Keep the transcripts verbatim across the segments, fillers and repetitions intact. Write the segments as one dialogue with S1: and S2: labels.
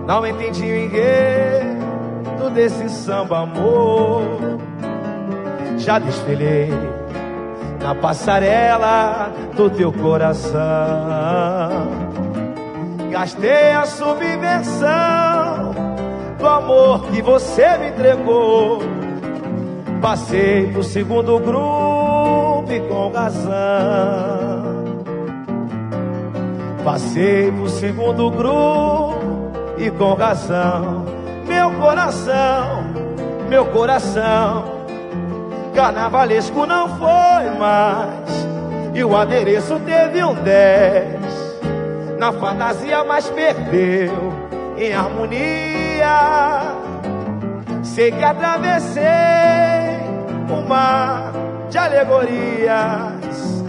S1: Não entendi o enredo desse samba, amor. Já desfilei na passarela do teu coração, gastei a subversão do amor que você me entregou. Passei pro segundo grupo e com razão. Passei pro segundo grupo e com razão. Meu coração, meu coração, carnavalesco não foi mais, e o adereço teve um dez. Na fantasia mais perdeu em harmonia. Sei que atravessei um mar de alegorias,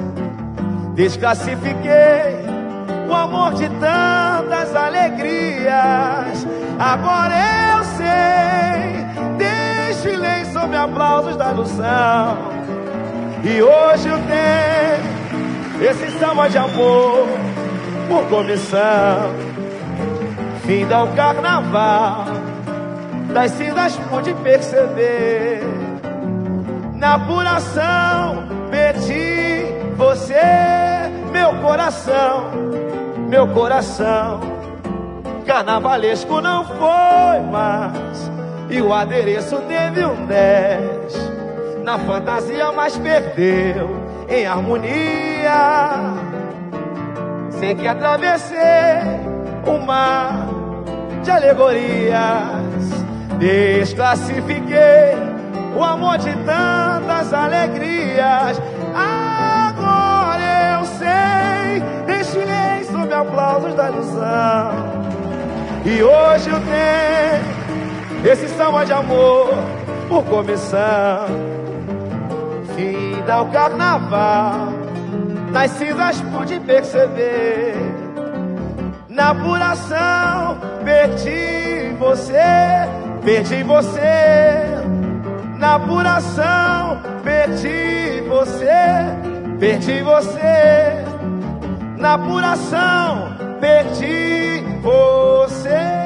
S1: desclassifiquei o amor de tantas alegrias. Agora eu sei, desfilei sob aplausos da ilusão, e hoje eu tenho esse samba de amor por comissão. Fim ao carnaval, das cinzas pude perceber, na apuração perdi você, meu coração, meu coração. Carnavalesco não foi mais, e o adereço teve um dez. Na fantasia mais perdeu em harmonia. Sei que atravessei um mar de alegorias, desclassifiquei o amor de tantas alegrias. Agora eu sei, desfilei sob aplausos da ilusão, e hoje eu tenho esse samba de amor por comissão. Fim ao carnaval, nas cinzas pude perceber, na apuração perdi você, perdi você. Na apuração perdi você, perdi você. Na apuração perdi você.